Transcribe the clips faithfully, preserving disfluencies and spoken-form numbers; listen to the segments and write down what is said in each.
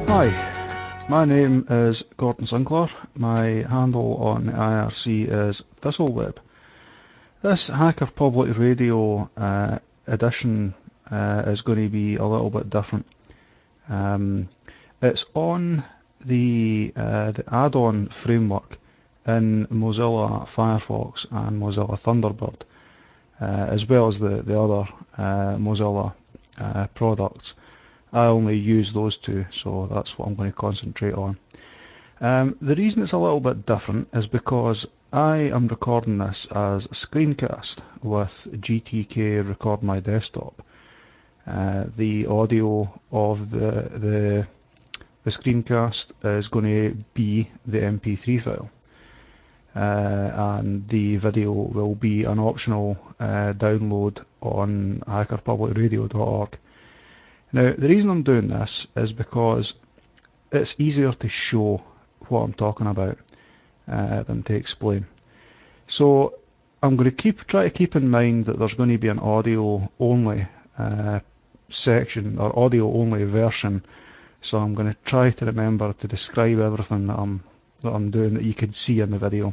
Hi, my name is Gordon Sinclair. My handle on the I R C is Thistleweb. This Hacker Public Radio uh, edition uh, is going to be a little bit different. Um, it's on the, uh, the add-on framework in Mozilla Firefox and Mozilla Thunderbird, uh, as well as the, the other uh, Mozilla uh, products. I only use those two, so that's what I'm going to concentrate on. Um, the reason it's a little bit different is because I am recording this as a screencast with G T K Record My Desktop. Uh, the audio of the, the the screencast is going to be the M P three file, uh, and the video will be an optional uh, download on hacker public radio dot org. Now, the reason I'm doing this is because it's easier to show what I'm talking about uh, than to explain. So I'm going to keep try to keep in mind that there's going to be an audio only uh, section or audio only version. So I'm going to try to remember to describe everything that I'm that I'm doing that you could see in the video.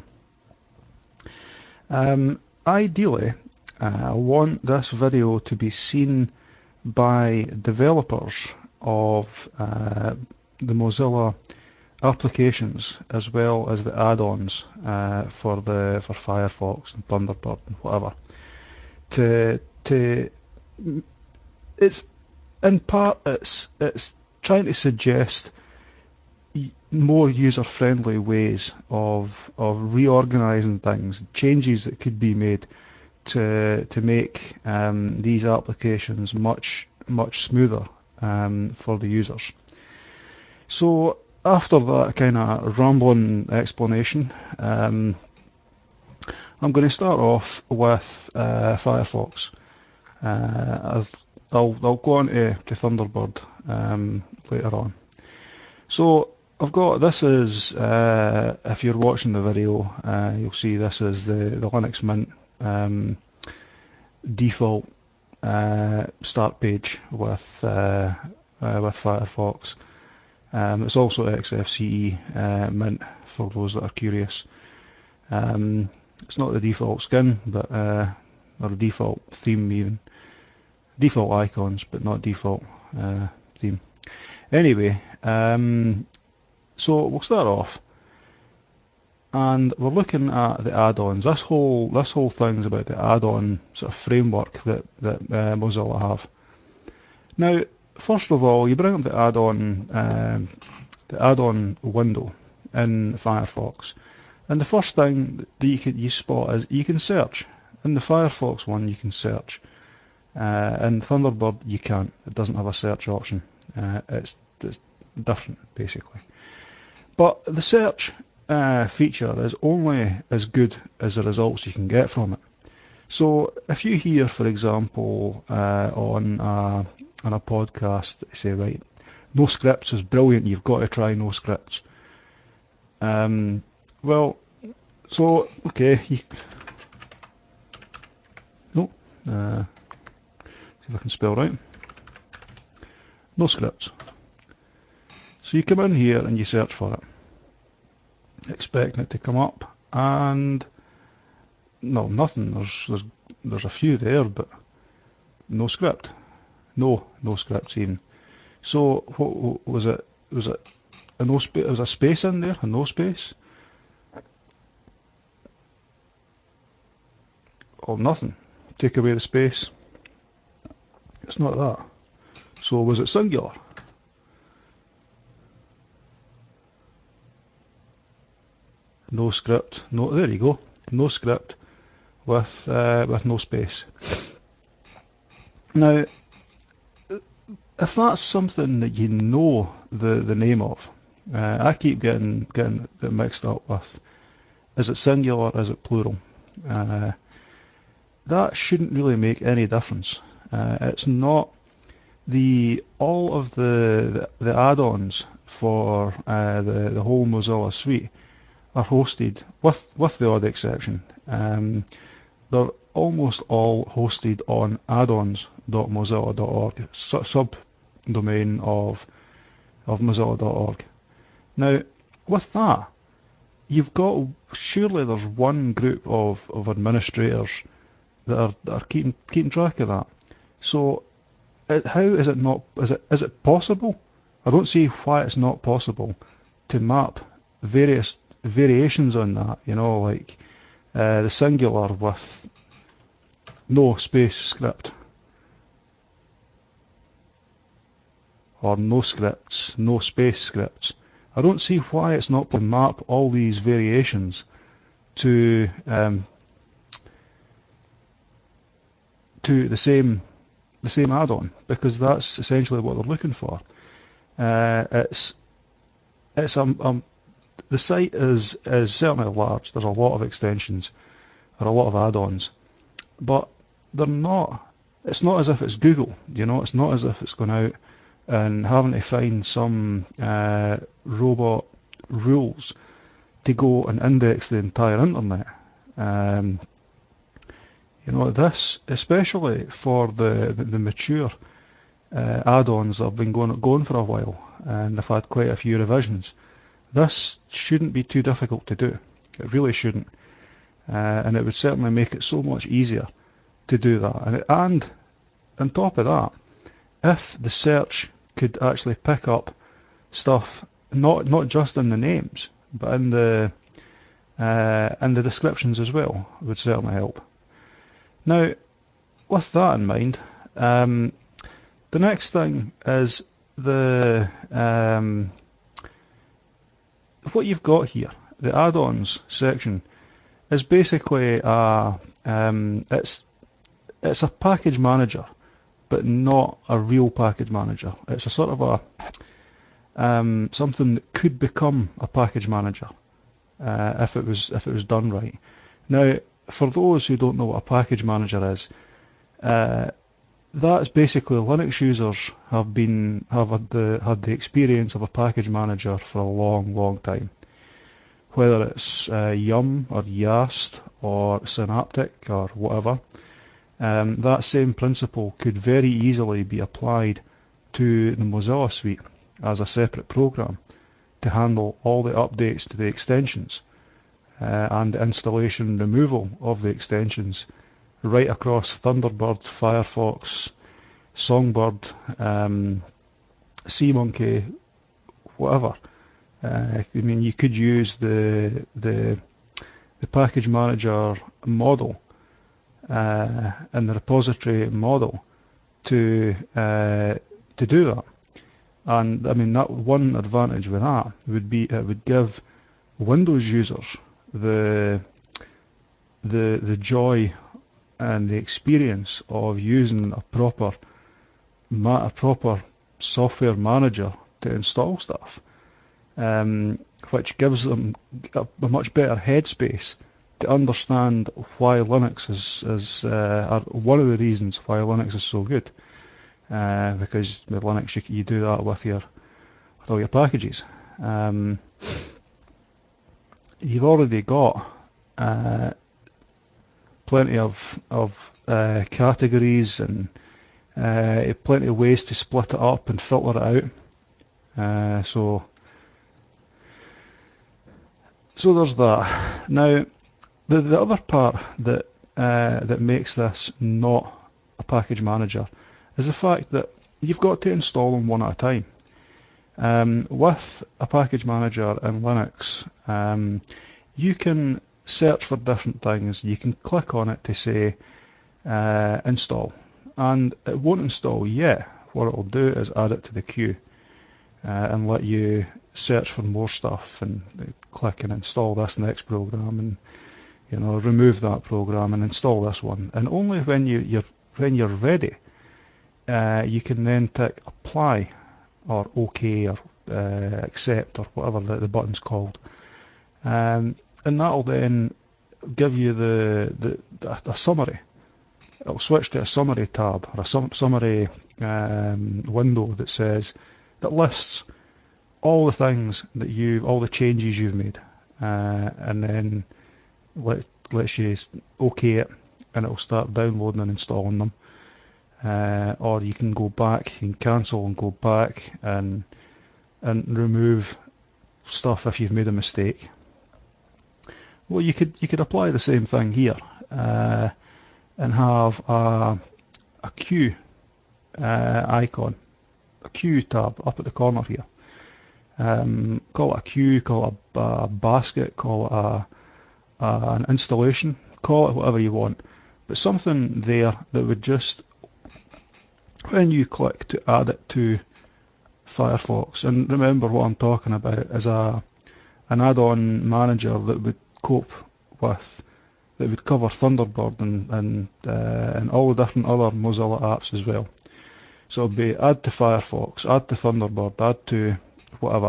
Um, ideally, uh, I want this video to be seen by developers of uh, the Mozilla applications as well as the add-ons uh, for the for Firefox and Thunderbird and whatever. To to it's in part it's it's trying to suggest more user-friendly ways of of reorganizing things, changes that could be made to to make um, these applications much much smoother um, for the users. So after that kind of rambling explanation, um, I'm going to start off with uh, Firefox. Uh, I'll I'll go on to, to Thunderbird um, later on. So I've got this is uh, if you're watching the video, uh, you'll see this is the the Linux Mint um, default uh, start page with uh, uh, with Firefox. Um, it's also X F C E uh, Mint for those that are curious. Um, it's not the default skin, but uh, or the default theme even. Default icons, but not default uh, theme. Anyway, um, so we'll start off, and we're looking at the add-ons. This whole this whole thing's about the add-on sort of framework that that uh, Mozilla have. Now, first of all, you bring up the add-on um, the add-on window in Firefox, and the first thing that you can you spot is you can search. In the Firefox one, you can search. Uh, in Thunderbird, you can't. It doesn't have a search option. Uh, it's, it's different, basically. But the search uh, feature is only as good as the results you can get from it. So if you hear, for example, uh, on a, on a podcast, they say, right, no scripts is brilliant, you've got to try no scripts. Um, well, so, okay, you, no, uh, see if I can spell right. No scripts. So you come in here and you search for it, expecting it to come up, and no, nothing. There's there's there's a few there, but no script. No, no scripts even. So what, what was it? Was it a no space? Was a space in there? A no space? Oh, nothing. Take away the space. It's not that. So was it singular? No script. No. There you go. No script with uh, with no space. Now, if that's something that you know the, the name of, uh, I keep getting getting it mixed up with, is it singular, is it plural? Uh, that shouldn't really make any difference. Uh, it's not the all of the the, the add-ons for uh, the the whole Mozilla suite are hosted, with with the odd exception. Um, they're almost all hosted on addons dot mozilla dot org, subdomain of of Mozilla dot org. Now, with that, you've got, surely there's one group of, of administrators that are, that are keeping keeping track of that. So it, how is it not, is it is it possible? I don't see why it's not possible to map various variations on that, you know, like uh, the singular with no space script, or no scripts, no space scripts. I don't see why it's not possible to map all these variations to um, to the same the same add-on, because that's essentially what they're looking for. Uh, it's it's um, um the site is is certainly large. There's a lot of extensions, there are a lot of add-ons, but they're not. It's not as if it's Google, you know. It's not as if it's going out and having to find some uh, robot rules to go and index the entire internet. Um, you know, this, especially for the the, the mature uh, add-ons that have been going going for a while, and they've had quite a few revisions. This shouldn't be too difficult to do. It really shouldn't, uh, and it would certainly make it so much easier to do that. And, it, and on top of that, if the search could actually pick up stuff not not just in the names, but in the uh, in the descriptions as well, it would certainly help. Now, with that in mind, um, the next thing is the um, what you've got here. The add-ons section is basically a um, it's it's a package manager, but not a real package manager. It's a sort of a um, something that could become a package manager uh, if it was if it was done right. Now, for those who don't know what a package manager is, uh, that's basically Linux users have been have had the had the experience of a package manager for a long, long time. Whether it's uh, Yum or Yast or Synaptic or whatever, um, that same principle could very easily be applied to the Mozilla Suite as a separate program to handle all the updates to the extensions uh, and the installation and removal of the extensions right across Thunderbird, Firefox, Songbird, um, SeaMonkey, whatever. Uh, I mean, you could use the the the package manager model uh, and the repository model to uh, to do that. And I mean, that one advantage with that would be it would give Windows users the the the joy and the experience of using a proper ma- a proper software manager to install stuff, um, which gives them a, a much better headspace to understand why Linux is is uh, one of the reasons why Linux is so good. Uh, because with Linux you, you do that with your with all your packages. Um, you've already got uh, plenty of of uh, categories and uh, plenty of ways to split it up and filter it out. Uh, so so there's that. Now, the the other part that uh, that makes this not a package manager is the fact that you've got to install them one at a time. Um, with a package manager in Linux, um, you can search for different things. You can click on it to say uh, install, and it won't install yet. What it'll do is add it to the queue uh, and let you search for more stuff and click and install this next program, and you know remove that program and install this one. And only when you you're when you're ready, uh, you can then tick apply or OK or uh, accept or whatever the, the button's called, um, and that'll then give you the, the a summary. It'll switch to a summary tab or a sum, summary um, window that says that lists all the things that you all the changes you've made, uh, and then let lets you OK it, and it'll start downloading and installing them. Uh, or you can go back, you can cancel and go back and and remove stuff if you've made a mistake. Well, you could you could apply the same thing here uh, and have a, a queue uh, icon, a queue tab up at the corner here. Um, call it a queue, call it a, a basket, call it a, a, an installation, call it whatever you want, but something there that would just, when you click to add it to Firefox, and remember what I'm talking about is a an add-on manager that would cope with, that would cover Thunderbird and and, uh, and all the different other Mozilla apps as well. So it'd be add to Firefox, add to Thunderbird, add to whatever,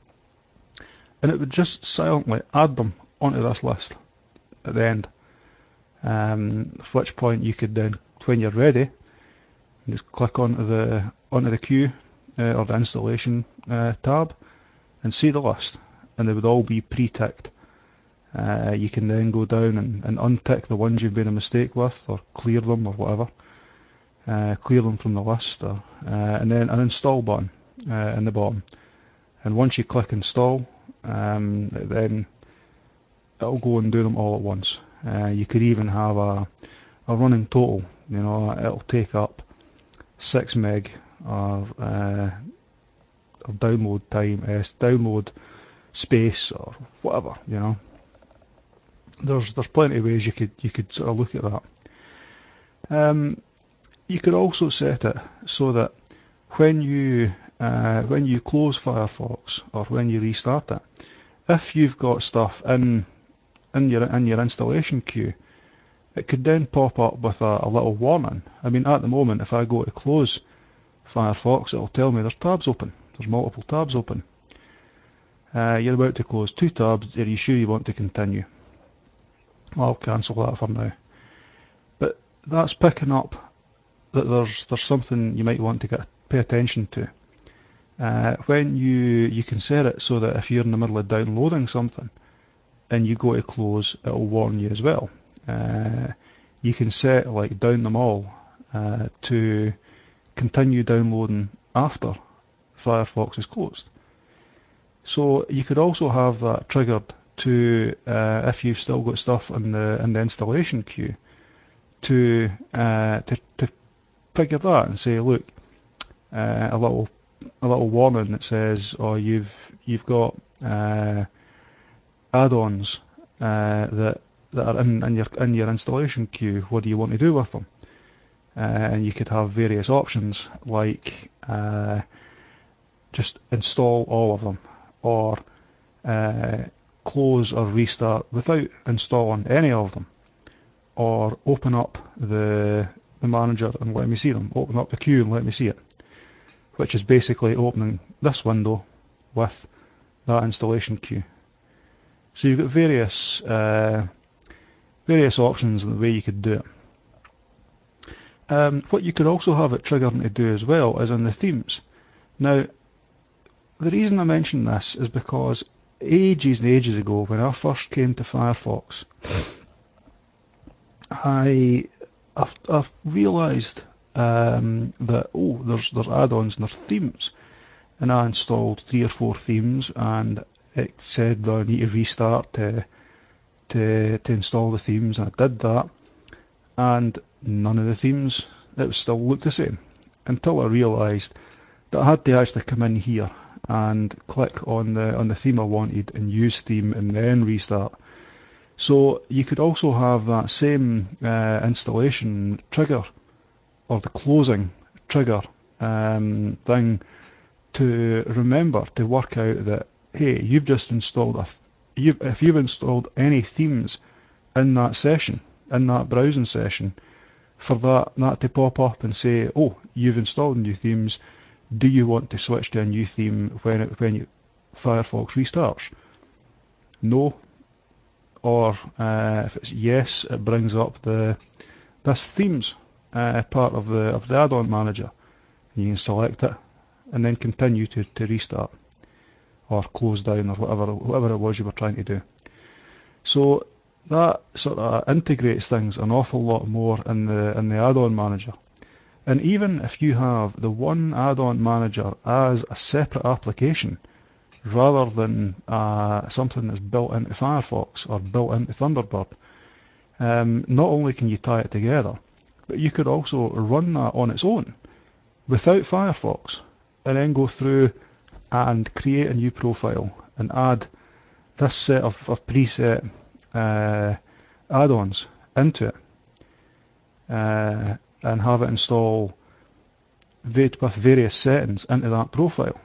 and it would just silently add them onto this list at the end. Um, at which point you could then, when you're ready, just click onto the onto the queue uh, or the installation uh, tab and see the list, and they would all be pre-ticked. Uh, you can then go down and, and untick the ones you've made a mistake with, or clear them, or whatever. Uh, clear them from the list, or, uh, and then an install button uh, in the bottom. And once you click install, um, then it'll go and do them all at once. Uh, you could even have a, a running total. You know, it'll take up six meg of, uh, of download time, uh, download space, or whatever. You know, there's there's plenty of ways you could you could sort of look at that. Um, you could also set it so that when you uh, when you close Firefox or when you restart it, if you've got stuff in in your in your installation queue, it could then pop up with a, a little warning. I mean, at the moment, if I go to close Firefox, it'll tell me there's tabs open. There's multiple tabs open. Uh, you're about to close two tabs. Are you sure you want to continue? I'll cancel that for now. But that's picking up that there's there's something you might want to get pay attention to. Uh, when you you can set it so that if you're in the middle of downloading something and you go to close, it'll warn you as well. Uh, you can set like down them all uh, to continue downloading after Firefox is closed. So you could also have that triggered to uh, if you've still got stuff in the in the installation queue to uh, to to figure that and say, look, uh, a little a little warning that says, oh, you've you've got uh, add-ons uh, that that are in, in your in your installation queue. What do you want to do with them? Uh, and you could have various options like uh, just install all of them, or uh, close or restart without installing any of them, or open up the the manager and let me see them. Open up the queue and let me see it, which is basically opening this window with that installation queue. So you've got various uh, various options in the way you could do it. Um, what you could also have it triggering to do as well is in the themes. Now, the reason I mention this is because ages and ages ago, when I first came to Firefox, I I've, I've realised um, that oh, there's there's add-ons and there's themes, and I installed three or four themes, and it said that I need to restart to to to install the themes, and I did that, and none of the themes, it still looked the same, until I realised that I had to actually come in here and click on the on the theme I wanted and use theme and then restart. So you could also have that same uh, installation trigger or the closing trigger um, thing to remember to work out that, hey, you've just installed a th- you've, if you've installed any themes in that session, in that browsing session, for that that to pop up and say, oh, you've installed new themes. Do you want to switch to a new theme when it, when you, Firefox restarts? No. Or uh, if it's yes, it brings up the this themes uh, part of the of the add-on manager. You can select it and then continue to, to restart or close down or whatever whatever it was you were trying to do. So that sort of integrates things an awful lot more in the in the add-on manager. And even if you have the one add-on manager as a separate application, rather than uh, something that's built into Firefox or built into Thunderbird, um, not only can you tie it together, but you could also run that on its own without Firefox, and then go through and create a new profile and add this set of, of preset uh, add-ons into it, uh, and have it install with various settings into that profile,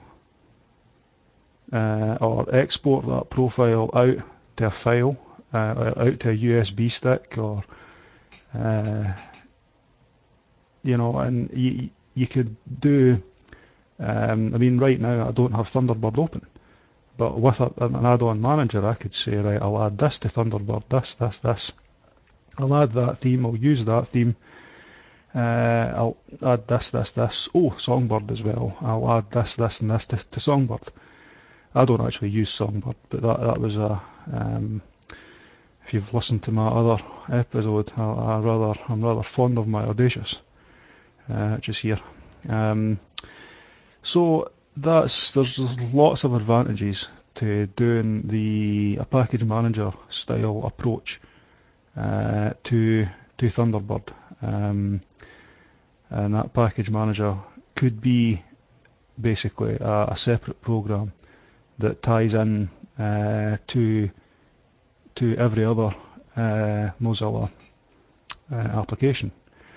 uh, or export that profile out to a file, uh, out to a U S B stick, or uh, you know, and you you could do. Um, I mean, right now I don't have Thunderbird open, but with a, an add-on manager, I could say, right, I'll add this to Thunderbird, this, this, this. I'll add that theme. I'll use that theme. Uh, I'll add this, this, this. Oh, Songbird as well. I'll add this, this, and this to, to Songbird. I don't actually use Songbird, but that that was a. Um, if you've listened to my other episode, I, I rather I'm rather fond of my Audacious, uh, which is here. Um, so that's there's lots of advantages to doing the a package manager style approach uh, to to Thunderbird, um, and that package manager could be basically a, a separate program that ties in uh, to to every other uh, Mozilla uh, application.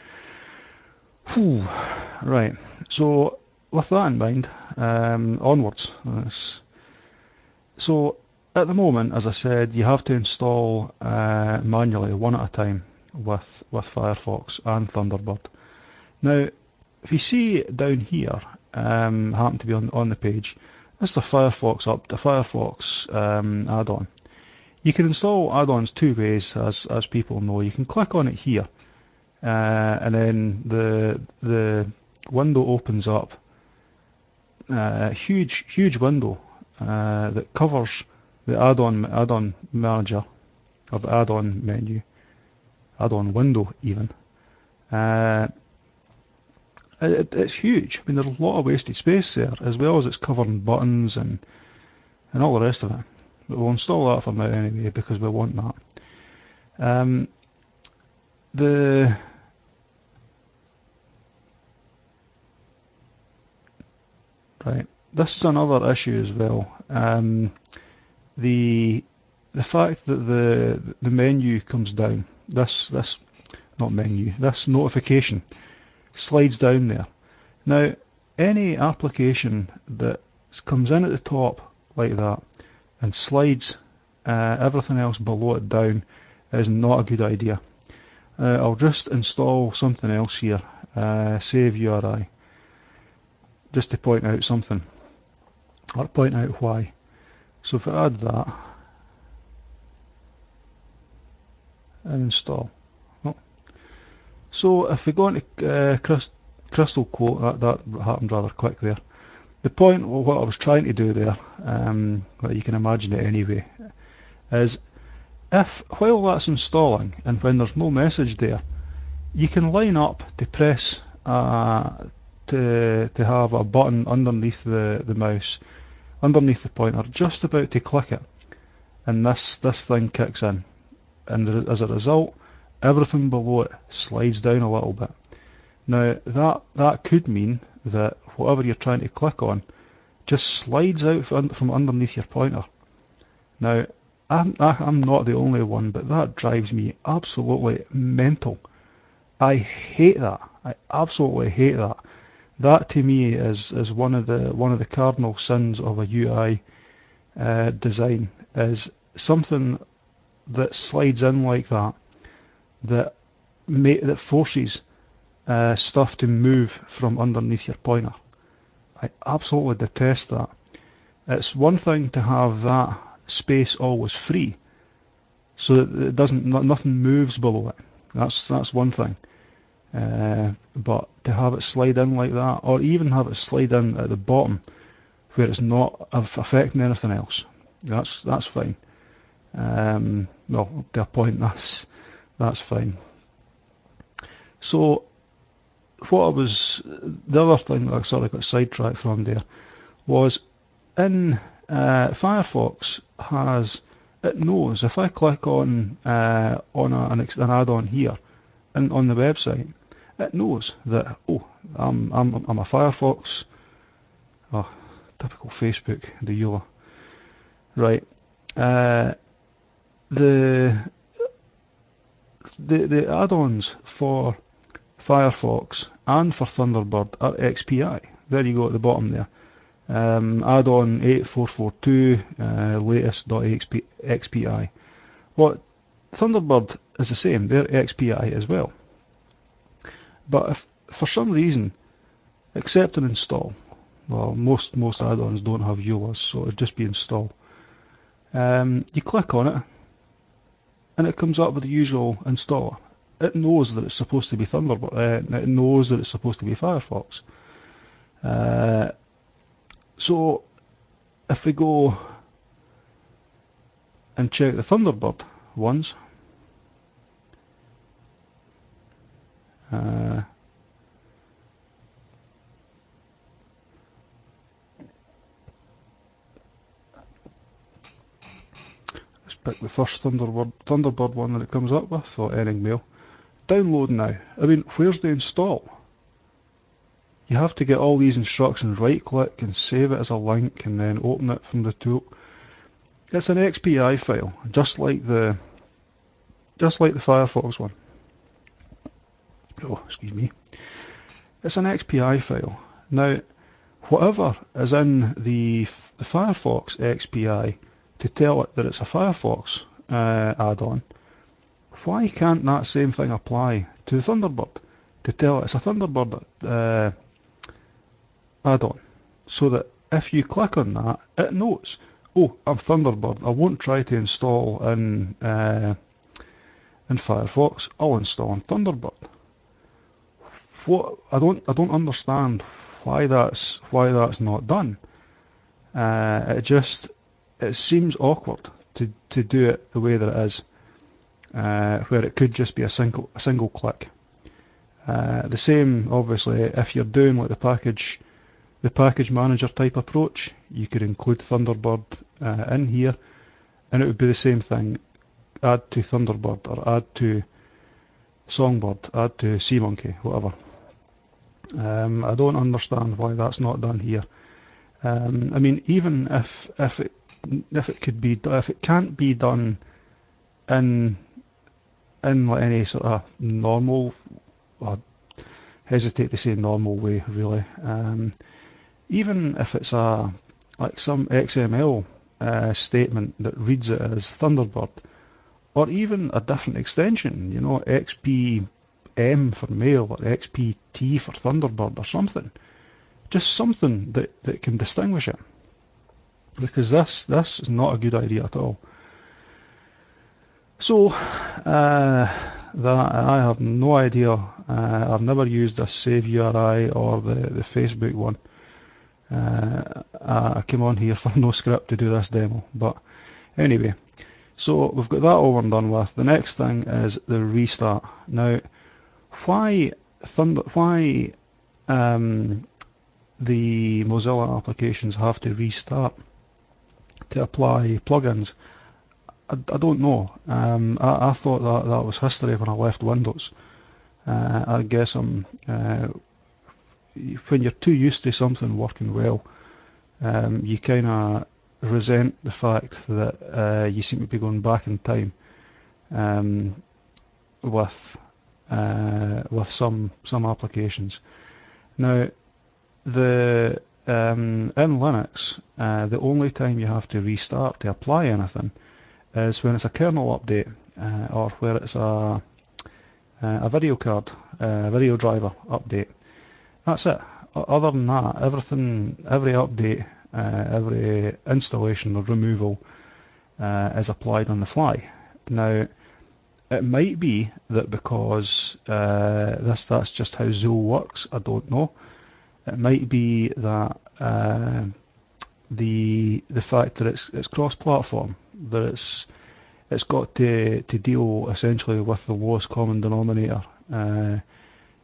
Whew. Right, so with that in mind, um, onwards. Let's, so at the moment, as I said, you have to install uh, manually, one at a time, with with Firefox and Thunderbird. Now, if you see down here, um, happen to be on on the page, that's the Firefox up, the Firefox um, add-on. You can install add-ons two ways, as as people know. You can click on it here, uh, and then the the window opens up. A uh, huge huge window uh, that covers the add-on add-on manager, or the add-on menu, add-on window even. Uh, it, it's huge. I mean, there's a lot of wasted space there, as well as it's covering buttons and and all the rest of it. But we'll install that for now anyway, because we want that. Um, the right, this is another issue as well. Um, the the fact that the the menu comes down. This this not menu. This notification slides down there. Now, any application that comes in at the top like that and slides uh, everything else below it down is not a good idea. Uh, I'll just install something else here, uh, save U R I, just to point out something, or point out why. So if I add that and install. Oh. So if we go into uh, Crystal Quote, that, that happened rather quick there. The point of what I was trying to do there, um, well, you can imagine it anyway, is if while that's installing and when there's no message there, you can line up to press uh, to to have a button underneath the, the mouse, underneath the pointer, just about to click it, and this this thing kicks in, and as a result, everything below it slides down a little bit. Now that that could mean that whatever you're trying to click on just slides out from underneath your pointer. Now, I'm, I'm not the only one, but that drives me absolutely mental. I hate that. I absolutely hate that. That to me is, is one of the one of the cardinal sins of a U I uh, design, is something that slides in like that, that ma- that forces uh, stuff to move from underneath your pointer. I absolutely detest that. It's one thing to have that space always free, so that it doesn't, nothing moves below it. That's that's one thing. Uh, but to have it slide in like that, or even have it slide in at the bottom where it's not affecting anything else, that's that's fine. Um, well, to a point, that's that's fine. So what I was, the other thing that I sort of got sidetracked from there was in uh, Firefox has, it knows if I click on uh, on a, an, an add-on here and on the website, it knows that, oh, I'm I'm I'm a Firefox, oh, typical Facebook, the E U L A, right? Uh, the the the add-ons for Firefox and for Thunderbird are X P I. There you go at the bottom there. Um, add-on eight four four two uh, latest.xpi. What Thunderbird is the same, they're X P I as well. But if for some reason, except in install, well, most most add-ons don't have E U L As, so it'd just be install. Um, you click on it, and it comes up with the usual installer. It knows that it's supposed to be Thunderbird. Uh, it knows that it's supposed to be Firefox. Uh, so if we go and check the Thunderbird ones, uh, let's pick the first Thunderbird, Thunderbird one that it comes up with, or Enigmail. Download now. I mean, where's the install? You have to get all these instructions, right click and save it as a link and then open it from the tool. It's an X P I file, just like the just like the Firefox one. Oh, excuse me. It's an X P I file. Now, whatever is in the, the Firefox X P I to tell it that it's a Firefox uh, add-on, why can't that same thing apply to the Thunderbird to tell it it's a Thunderbird uh, add-on, so that if you click on that, it knows, oh, I'm Thunderbird, I won't try to install in uh, in Firefox, I'll install in Thunderbird. What I don't I don't understand why that's why that's not done. Uh, it just it seems awkward to, to do it the way that it is, uh, where it could just be a single a single click. Uh, the same, obviously, if you're doing like the package the package manager type approach, you could include Thunderbird uh, in here, and it would be the same thing. Add to Thunderbird, or add to Songbird, add to SeaMonkey, whatever. Um, I don't understand why that's not done here. Um, I mean, even if if it if it could be if it can't be done in in like any sort of normal, I hesitate to say normal way really. Um, even if it's a like some X M L uh, statement that reads it as Thunderbird, or even a different extension, you know, X P M for mail or X P T for Thunderbird or something. Just something that, that can distinguish it. Because this this is not a good idea at all. So, uh, that I have no idea. Uh, I've never used this Save U R I or the, the Facebook one. Uh, I came on here for no script to do this demo. But anyway, so we've got that over and done with. The next thing is the restart. Now, why Thunder? Why um, the Mozilla applications have to restart to apply plugins? I, I don't know. Um, I, I thought that that was history when I left Windows. Uh, I guess I'm uh, when you're too used to something working well, um, you kind of resent the fact that uh, you seem to be going back in time um, with uh, with some some applications. Now, the um, in Linux, uh, the only time you have to restart to apply anything is when it's a kernel update uh, or where it's a a video card, a video driver update. That's it. Other than that, everything, every update, uh, every installation or removal uh, is applied on the fly. Now, it might be that because uh, this that's just how Zool works. I don't know. It might be that uh, the the fact that it's it's cross-platform, that it's it's got to to deal essentially with the lowest common denominator. Uh,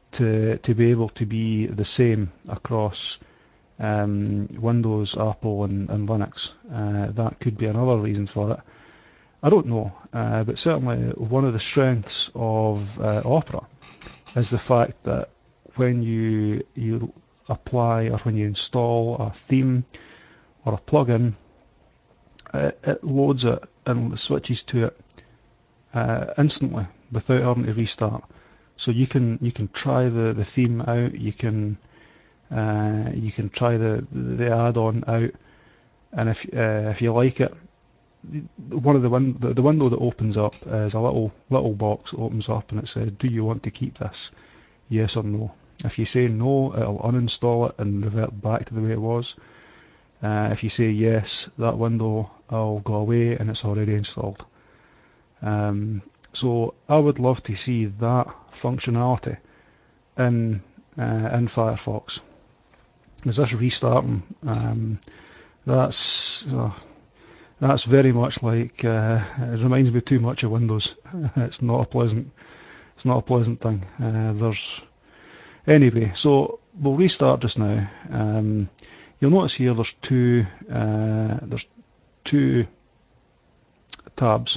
to to be able to be the same across um, Windows, Apple, and, and Linux. Uh, that could be another reason for it. I don't know, uh, but certainly one of the strengths of uh, Opera is the fact that when you you apply or when you install a theme or a plugin, it, it loads it and switches to it uh, instantly without having to restart. So you can you can try the, the theme out, you can uh, you can try the the add-on out, and if uh, if you like it, one of the, win- the the window that opens up is a little little box that opens up and it says, "Do you want to keep this? Yes or no?" If you say no, it'll uninstall it and revert back to the way it was. Uh, if you say yes, that window will go away and it's already installed. Um, so I would love to see that functionality in uh, in Firefox. Is this restarting? Um, that's uh, that's very much like uh, it reminds me too much of Windows. It's not a pleasant it's not a pleasant thing. Uh, there's anyway. So we'll restart just now. Um, you'll notice here there's two uh, there's two tabs.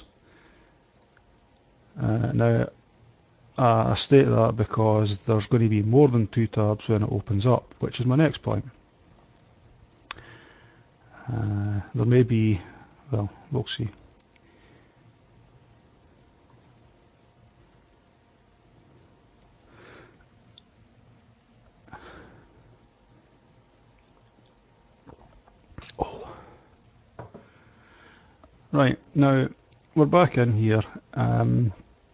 Uh, now uh, I state that because there's going to be more than two tabs when it opens up, which is my next point. Uh, there may be, well, we'll see. Oh. Right, now we're back in here. Um,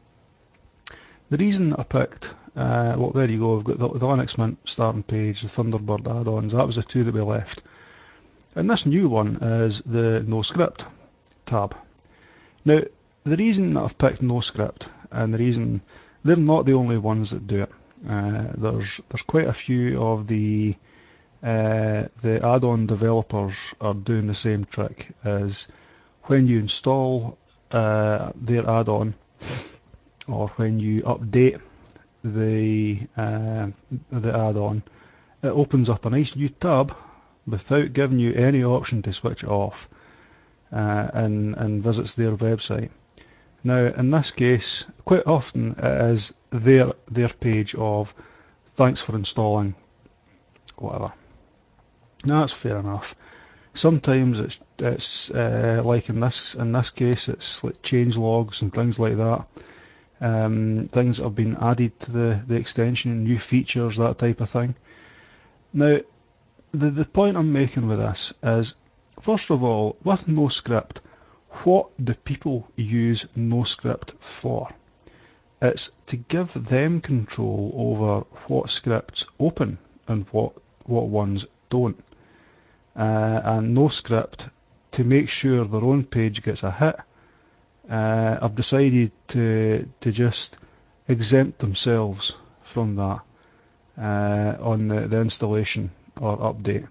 the reason I picked, uh, well, there you go, we've got the, the Linux Mint starting page, the Thunderbird add-ons, that was the two that we left. And this new one is the No Script tab. Now, the reason that I've picked No Script, and the reason they're not the only ones that do it. Uh, there's there's quite a few of the uh, the add-on developers are doing the same trick. As when you install uh, their add-on, or when you update the uh, the add-on, it opens up a nice new tab without giving you any option to switch it off, uh, and and visits their website. Now, in this case, quite often it is their their page of thanks for installing whatever. Now, that's fair enough. Sometimes it's it's uh, like in this in this case, it's like change logs and things like that. Um, things that have been added to the the extension, new features, that type of thing. Now, the the point I'm making with this is, first of all, with NoScript, what do people use NoScript for? It's to give them control over what scripts open and what what ones don't. Uh, and NoScript, to make sure their own page gets a hit, uh, I've decided to to just exempt themselves from that uh, on the, the installation or update.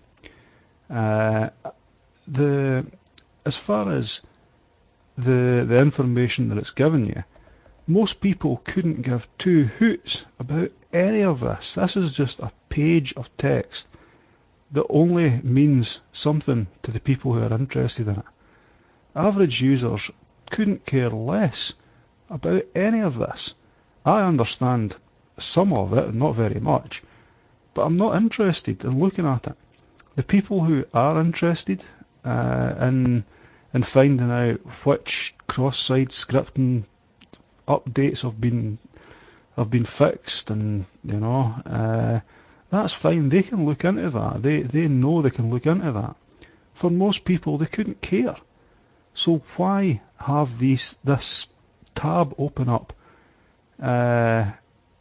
Uh, the as far as the the information that it's given you, most people couldn't give two hoots about any of this. This is just a page of text that only means something to the people who are interested in it. Average users couldn't care less about any of this. I understand some of it, not very much, but I'm not interested in looking at it. The people who are interested uh, in in finding out which cross-site scripting updates have been have been fixed, and you know, uh, that's fine. They can look into that. They they know they can look into that. For most people, they couldn't care. So why have these this tab open up uh,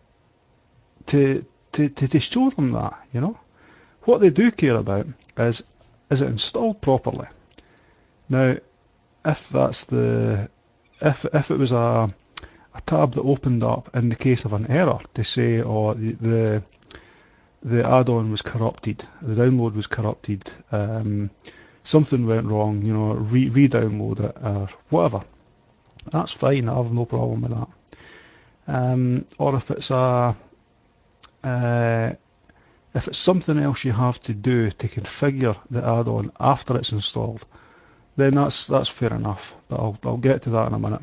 to, to to to show them that? You know, what they do care about is is it installed properly. Now, if that's the if if it was a a tab that opened up in the case of an error to say, oh, the the, the add-on was corrupted, the download was corrupted, um, something went wrong, you know, re re-download it or whatever. That's fine. I have no problem with that. Um, or if it's a uh, if it's something else you have to do to configure the add-on after it's installed, then that's that's fair enough. But I'll I'll get to that in a minute.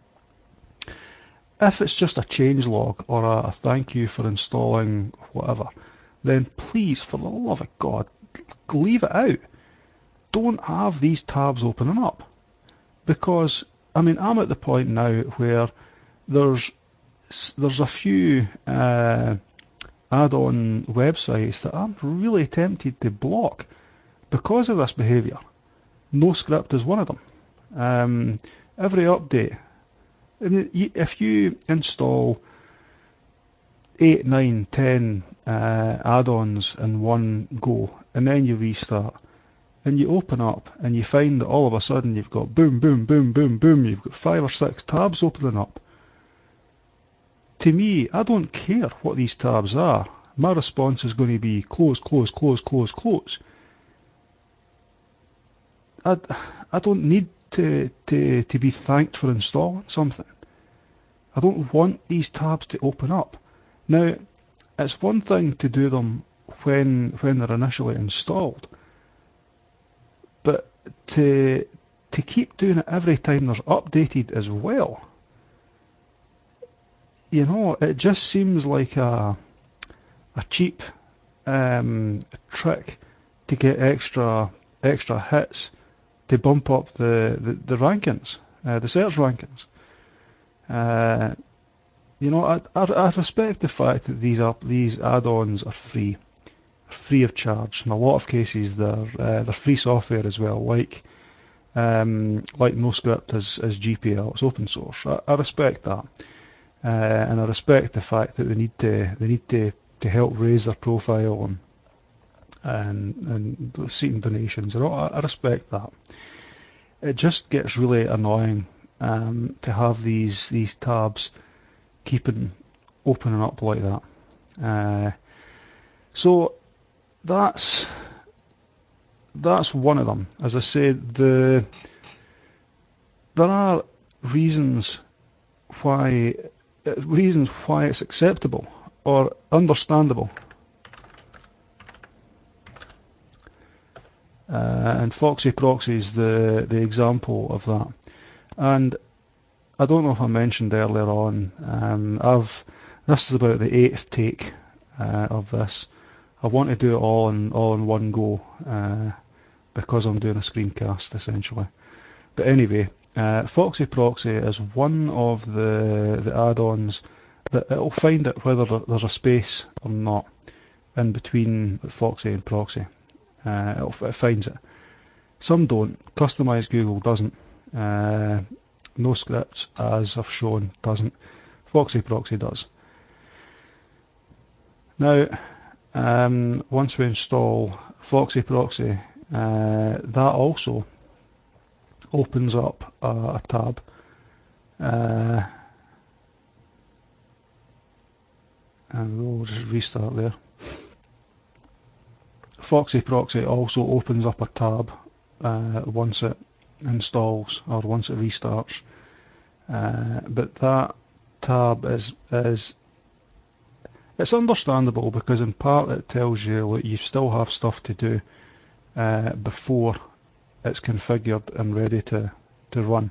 If it's just a changelog or a, a thank you for installing whatever, then please, for the love of God, leave it out. Don't have these tabs opening up. Because, I mean, I'm at the point now where there's there's a few uh, add-on websites that I'm really tempted to block because of this behaviour. NoScript is one of them. Um, every update, I mean, if you install eight, nine, ten uh, add-ons in one go, and then you restart, and you open up, and you find that all of a sudden you've got boom, boom, boom, boom, boom, you've got five or six tabs opening up. To me, I don't care what these tabs are. My response is going to be close, close, close, close, close. I, I don't need to, to, to be thanked for installing something. I don't want these tabs to open up. Now, it's one thing to do them when when they're initially installed, but to to keep doing it every time there's updated as well, you know, it just seems like a a cheap um, trick to get extra extra hits to bump up the the, the rankings, uh, the search rankings. Uh, you know, I, I I respect the fact that these up these add-ons are free, free of charge. In a lot of cases, they're uh, they're free software as well, like um, like NoScript is, is G P L. It's open source. I, I respect that, uh, and I respect the fact that they need to they need to, to help raise their profile and and and seeking donations. And I, I respect that. It just gets really annoying um, to have these these tabs keeping opening up like that. Uh, so that's that's one of them. As I said, the there are reasons why reasons why it's acceptable or understandable, uh, and Foxy Proxy is the the example of that. And I don't know if I mentioned earlier on, um, I've this is about the eighth take uh, of this. I want to do it all in all in one go uh, because I'm doing a screencast essentially. But anyway, uh, Foxy Proxy is one of the the add-ons that it'll find it whether there's a space or not in between Foxy and Proxy. Uh, it'll, it finds it. Some don't. Customize Google doesn't. Uh, NoScript, as I've shown, doesn't. Foxy Proxy does. Now, um, once we install Foxy Proxy, uh, that also opens up a, a tab. Uh, and we'll just restart there. Foxy Proxy also opens up a tab uh, once it installs or once it restarts. Uh, but that tab is is it's understandable because in part it tells you that you still have stuff to do uh, before it's configured and ready to to run.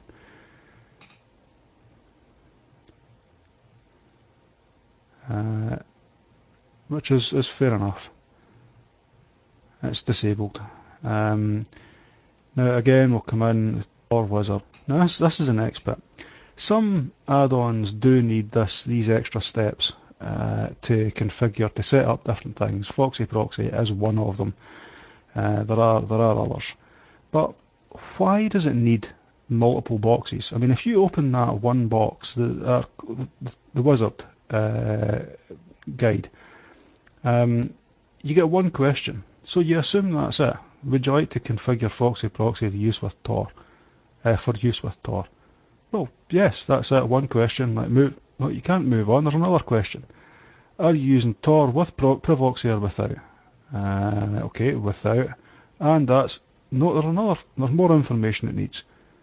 Uh, which is, is fair enough. It's disabled. Um, now again we'll come in Tor Wizard. Now this, this is the next bit. Some add-ons do need this these extra steps uh, to configure, to set up different things. Foxy Proxy is one of them. Uh, there are there are others. But why does it need multiple boxes? I mean, if you open that one box, the uh, the wizard uh, guide, um, you get one question. So you assume that's it. Would you like to configure Foxy Proxy to use with Tor, uh, for use with Tor? Well, yes, that's it. One question. Like move. Well, you can't move on. There's another question. Are you using Tor with Provoxy or without? Uh, okay, without. And that's no. There's another. There's more information it needs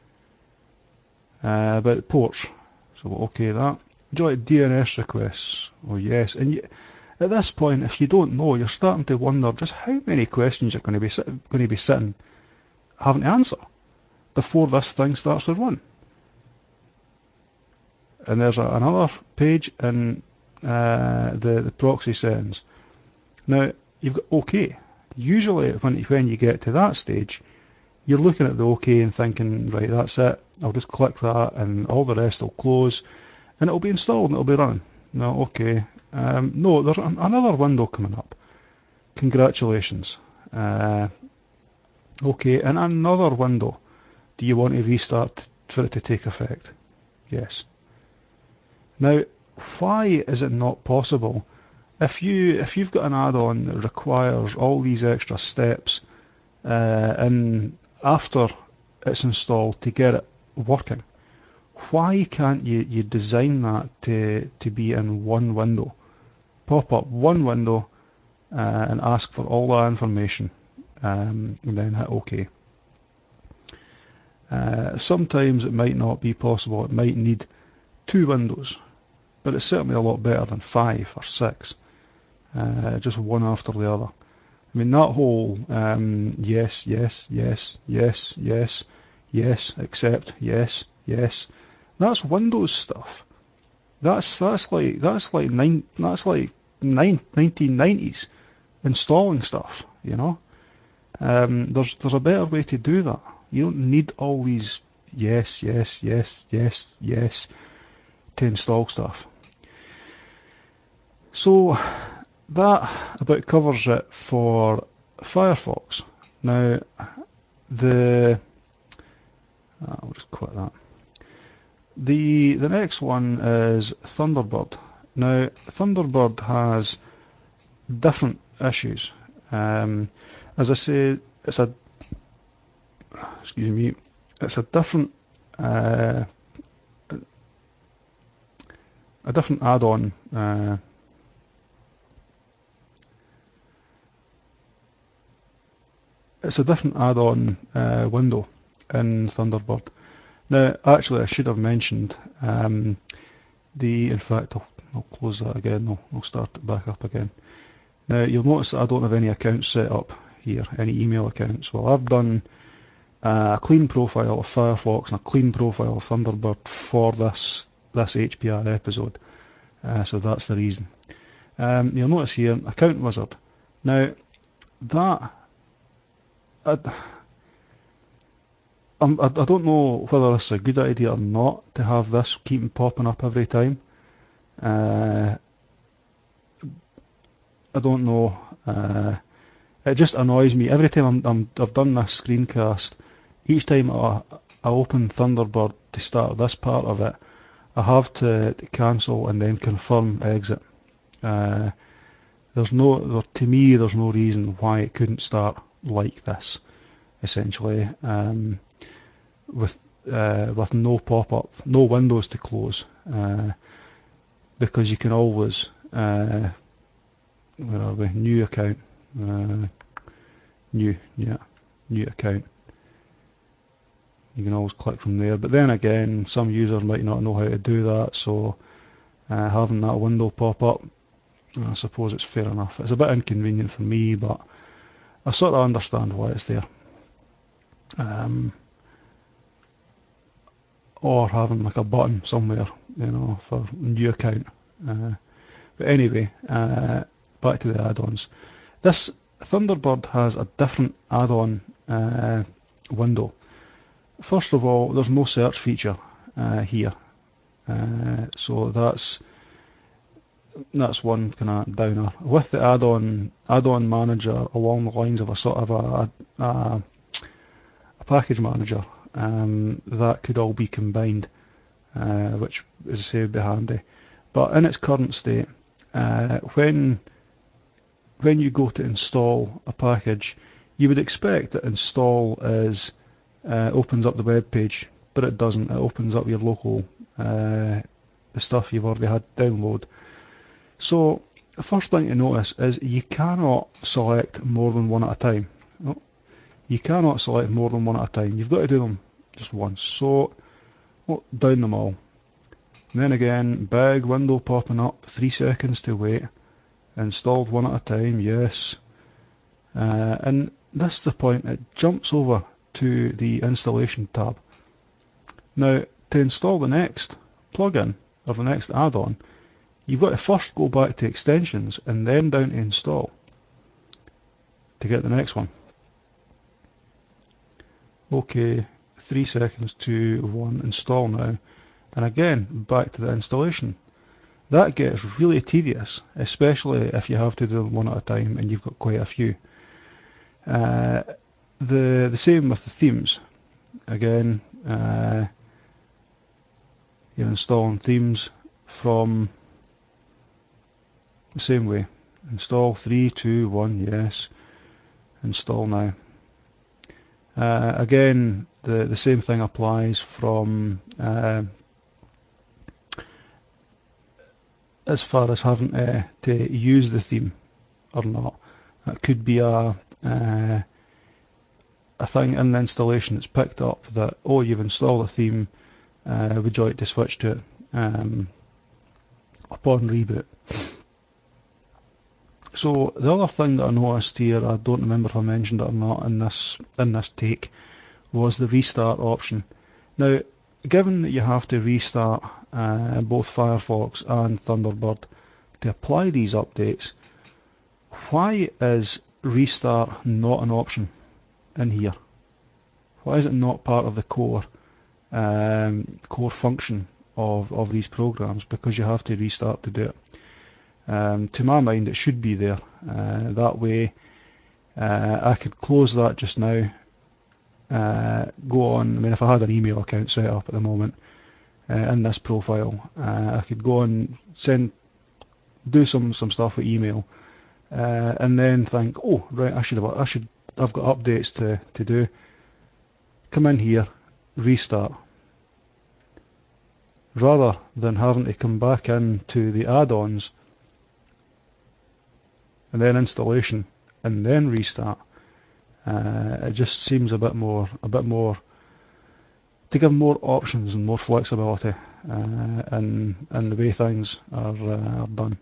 uh, about ports. So we'll okay that. Would you like D N S requests? Oh yes, and you, At this point, if you don't know, you're starting to wonder just how many questions you're going to be sit- going to be sitting having to answer before this thing starts to run. And there's a, another page in uh, the, the proxy settings. Now, you've got OK. Usually, when, when you get to that stage, you're looking at the OK and thinking, right, that's it. I'll just click that and all the rest will close and it'll be installed and it'll be running. No, OK. Um, no, there's an, another window coming up. Congratulations. Uh, OK, and another window. Do you want to restart for it to take effect? Yes. Now, why is it not possible? If you if you've got an add-on that requires all these extra steps, uh, and after it's installed to get it working, why can't you, you design that to to be in one window? Pop up one window uh, and ask for all that information, um, and then hit OK. Uh, sometimes it might not be possible. It might need two windows, but it's certainly a lot better than five or six, uh, just one after the other. I mean, that whole um, yes, yes, yes, yes, yes, yes, accept, yes, yes, that's Windows stuff. That's that's like that's like nine that's like nine, nineteen nineties installing stuff. You know, um, there's there's a better way to do that. You don't need all these yes, yes, yes, yes, yes to install stuff. So that about covers it for Firefox. Now the uh, I'll just quit that. The the next one is Thunderbird. Now Thunderbird has different issues. Um, as I say, it's a excuse me, it's a different uh, a different add-on. Uh, it's a different add-on uh, window in Thunderbird. Now, actually, I should have mentioned um, the. In fact, I'll, I'll close that again. I'll, I'll start it back up again. Now, you'll notice that I don't have any accounts set up here, any email accounts. Well, I've done uh, a clean profile of Firefox and a clean profile of Thunderbird for this this H P R episode, uh, so that's the reason. Um, you'll notice here, Account Wizard. Now, that I, I'm, I, I don't know whether it's a good idea or not to have this keep popping up every time. Uh, I don't know. Uh, it just annoys me every time I'm, I'm, I've done this screencast. Each time I, I open Thunderbird to start this part of it, I have to, to cancel and then confirm exit. Uh, there's no, there, to me, there's no reason why it couldn't start like this. Essentially, um, with uh, with no pop-up, no windows to close, uh, because you can always uh, where are we? New account, uh, new, yeah, new account. You can always click from there. But then again, some users might not know how to do that, so uh, having that window pop up, I suppose it's fair enough. It's a bit inconvenient for me, but I sort of understand why it's there. Um, or having like a button somewhere, you know, for new account. Uh, but anyway, uh, back to the add-ons. This Thunderbird has a different add-on uh, window. First of all, there's no search feature uh, here, uh, so that's that's one kind of downer. With the add-on add-on manager, along the lines of a sort of a, a, a package manager, um, that could all be combined, uh, which, as I say, would be handy. But in its current state, uh, when when you go to install a package, you would expect that install is uh, opens up the web page, but it doesn't. It opens up your local uh, the stuff you've already had download. So the first thing to notice is you cannot select more than one at a time. No, you cannot select more than one at a time. You've got to do them just once. So well, down them all. And then again, big window popping up, three seconds to wait. Installed one at a time, yes. Uh, and this is the point, it jumps over to the installation tab. Now, to install the next plugin, or the next add-on, you've got to first go back to extensions and then down to install to get the next one. Okay, three seconds, two, one, install now. And again, back to the installation. That gets really tedious, especially if you have to do them one at a time and you've got quite a few. Uh, the the same with the themes. Again, uh, you're installing themes from the same way. Install three, two, one, yes. Install now. Uh, again, the, the same thing applies from uh, as far as having to, to use the theme or not. That could be a uh, a thing in the installation that's picked up that, oh, you've installed a theme, uh, would you like to switch to it um, upon reboot. So the other thing that I noticed here, I don't remember if I mentioned it or not in this in this take, was the restart option. Now, given that you have to restart uh, both Firefox and Thunderbird to apply these updates, why is restart not an option in here? Why is it not part of the core um, core function of, of these programs? Because you have to restart to do it. Um, to my mind, it should be there. Uh, that way, uh, I could close that just now. Uh, go on. I mean, if I had an email account set up at the moment uh, in this profile, uh, I could go and send, do some some stuff with email, uh, and then think, oh right, I should have, I should, I've got updates to to do. Come in here, restart, rather than having to come back into the add-ons and then installation and then restart. Uh, it just seems a bit more, a bit more to give more options and more flexibility uh, in in the way things are, uh, are done.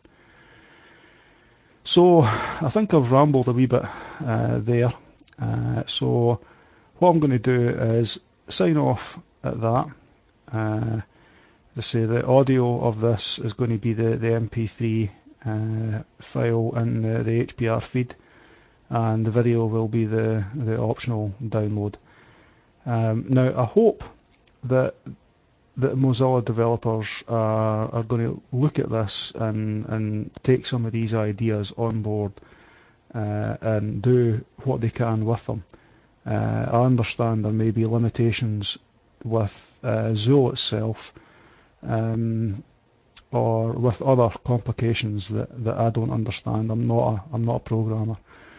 So I think I've rambled a wee bit uh, there. Uh, so what I'm going to do is sign off at that. Uh, to say the audio of this is going to be the, the M P three uh, file in the, the H P R feed, and the video will be the, the optional download. Um, now I hope that that Mozilla developers are, are going to look at this and, and take some of these ideas on board uh, and do what they can with them. Uh, I understand there may be limitations with uh, Zool itself, um, or with other complications that, that I don't understand. I'm not a, I'm not a programmer.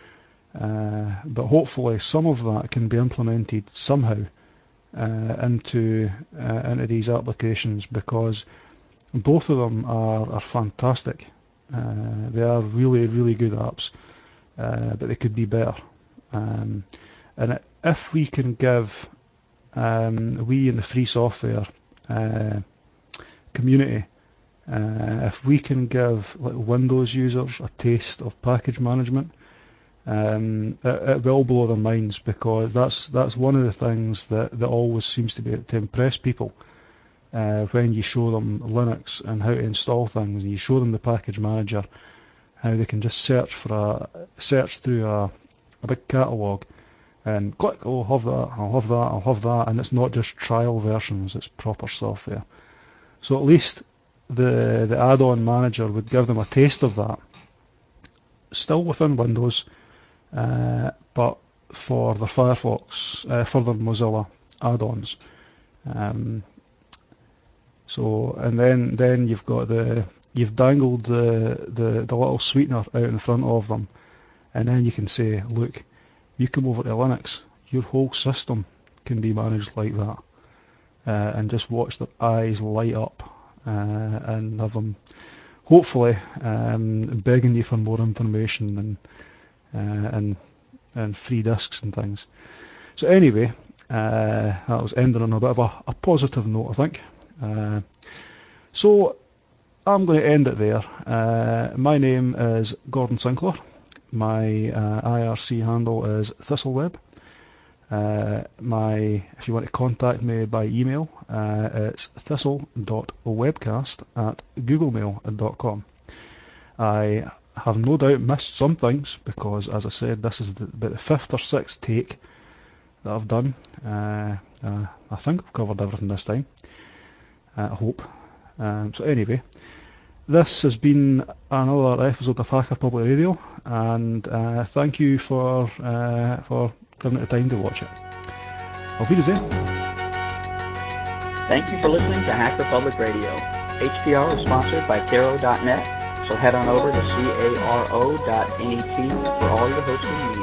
Uh, but hopefully some of that can be implemented somehow uh, into uh, into these applications, because both of them are, are fantastic. Uh, they are really, really good apps, uh, but they could be better. Um, and if we can give, um, we in the free software uh, community, uh, if we can give like Windows users a taste of package management, um, it, it will blow their minds, because that's that's one of the things that, that always seems to be to impress people uh, when you show them Linux and how to install things, and you show them the package manager, how they can just search for a search through a, a big catalogue and click, oh, I'll have that, I'll have that, I'll have that, and it's not just trial versions, it's proper software. So at least the the add-on manager would give them a taste of that, still within Windows, uh, but for the Firefox, uh, for the Mozilla add-ons. Um, so and then then you've got the you've dangled the, the the little sweetener out in front of them, and then you can say, look, you come over to Linux, your whole system can be managed like that, uh, and just watch their eyes light up, uh, and have them hopefully um, begging you for more information and uh, and and free discs and things. So anyway, uh, that was ending on a bit of a, a positive note, I think. Uh, so I'm going to end it there. Uh, my name is Gordon Sinclair. My uh, I R C handle is Thistleweb. Uh, my, if you want to contact me by email, uh, it's thistle dot webcast at googlemail dot com. I have no doubt missed some things because, as I said, this is the, about the fifth or sixth take that I've done. Uh, uh, I think I've covered everything this time. Uh, I hope. Um, so anyway, this has been another episode of Hacker Public Radio, and uh, thank you for uh, for giving it the time to watch it. Auf Wiedersehen. Thank you for listening to Hacker Public Radio. H P R is sponsored by Caro dot net, so head on over to caro dot net for all your hosting needs.